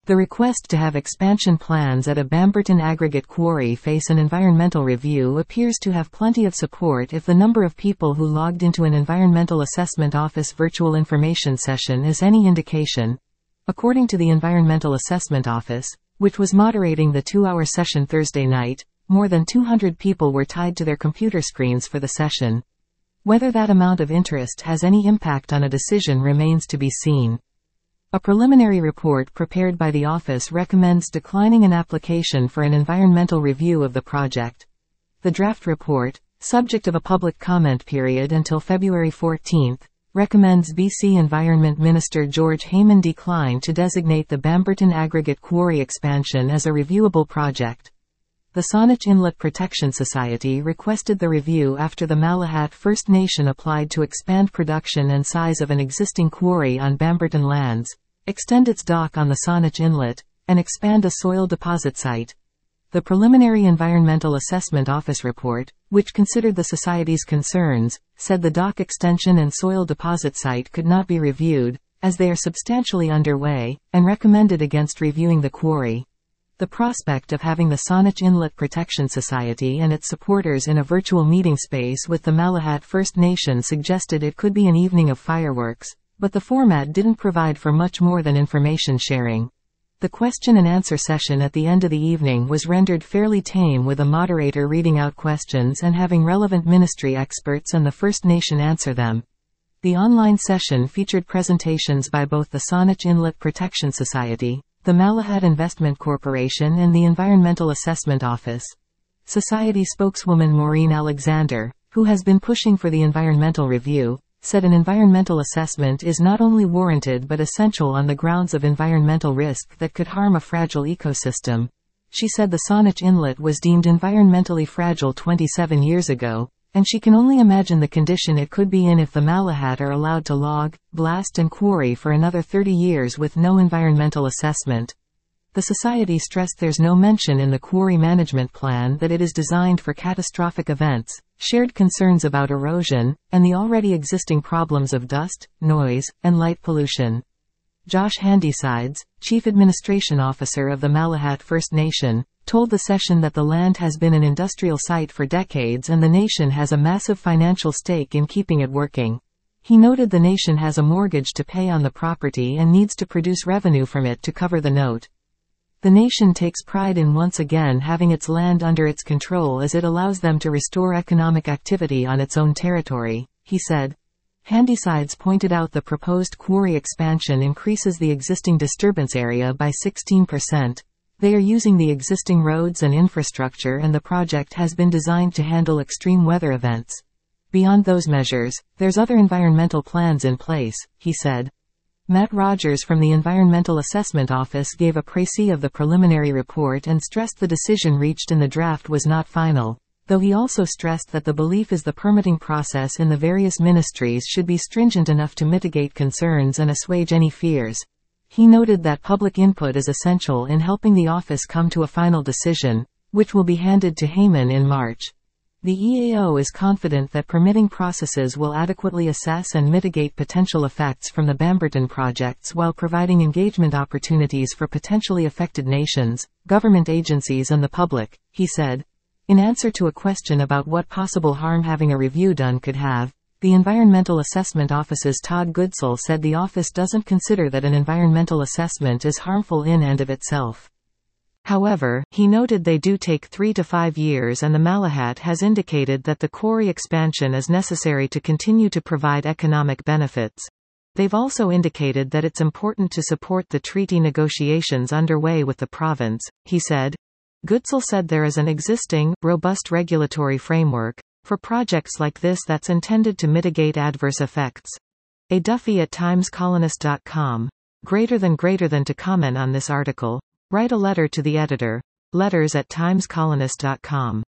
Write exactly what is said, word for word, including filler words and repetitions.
The request to have expansion plans at a Bamberton aggregate quarry face an environmental review appears to have plenty of support if the number of people who logged into an Environmental Assessment Office virtual information session is any indication. According to the Environmental Assessment Office, which was moderating the two-hour session Thursday night, more than two hundred people were tied to their computer screens for the session. Whether that amount of interest has any impact on a decision remains to be seen. A preliminary report prepared by the office recommends declining an application for an environmental review of the project. The draft report, subject of a public comment period until February fourteenth, recommends B C Environment Minister George Heyman decline to designate the Bamberton aggregate quarry expansion as a reviewable project. The Saanich Inlet Protection Society requested the review after the Malahat First Nation applied to expand production and size of an existing quarry on Bamberton lands, extend its dock on the Saanich Inlet, and expand a soil deposit site. The preliminary Environmental Assessment Office report, which considered the Society's concerns, said the dock extension and soil deposit site could not be reviewed, as they are substantially underway, and recommended against reviewing the quarry. The prospect of having the Saanich Inlet Protection Society and its supporters in a virtual meeting space with the Malahat First Nation suggested it could be an evening of fireworks, but the format didn't provide for much more than information sharing. The question and answer session at the end of the evening was rendered fairly tame, with a moderator reading out questions and having relevant ministry experts and the First Nation answer them. The online session featured presentations by both the Saanich Inlet Protection Society, the Malahat Investment Corporation and the Environmental Assessment Office. Society spokeswoman Maureen Alexander, who has been pushing for the environmental review, said an environmental assessment is not only warranted but essential on the grounds of environmental risk that could harm a fragile ecosystem. She said the Saanich Inlet was deemed environmentally fragile twenty-seven years ago, and she can only imagine the condition it could be in if the Malahat are allowed to log, blast and quarry for another thirty years with no environmental assessment. The Society stressed there's no mention in the quarry management plan that it is designed for catastrophic events, shared concerns about erosion, and the already existing problems of dust, noise, and light pollution. Josh Handysides, Chief Administration Officer of the Malahat First Nation, told the session that the land has been an industrial site for decades and the nation has a massive financial stake in keeping it working. He noted the nation has a mortgage to pay on the property and needs to produce revenue from it to cover the note. The nation takes pride in once again having its land under its control as it allows them to restore economic activity on its own territory, he said. Handysides pointed out the proposed quarry expansion increases the existing disturbance area by sixteen percent. They are using the existing roads and infrastructure, and the project has been designed to handle extreme weather events. Beyond those measures, there's other environmental plans in place, he said. Matt Rogers from the Environmental Assessment Office gave a précis of the preliminary report and stressed the decision reached in the draft was not final, though he also stressed that the belief is the permitting process in the various ministries should be stringent enough to mitigate concerns and assuage any fears. He noted that public input is essential in helping the office come to a final decision, which will be handed to Heyman in March. The E A O is confident that permitting processes will adequately assess and mitigate potential effects from the Bamberton projects while providing engagement opportunities for potentially affected nations, government agencies and the public, he said. In answer to a question about what possible harm having a review done could have, the Environmental Assessment Office's Todd Goodsell said the office doesn't consider that an environmental assessment is harmful in and of itself. However, he noted they do take three to five years and the Malahat has indicated that the quarry expansion is necessary to continue to provide economic benefits. They've also indicated that it's important to support the treaty negotiations underway with the province, he said. Goodsell said there is an existing, robust regulatory framework for projects like this that's intended to mitigate adverse effects. A Duffy at times colonist dot com. Greater than greater than to comment on this article, write a letter to the editor. Letters at times colonist dot com.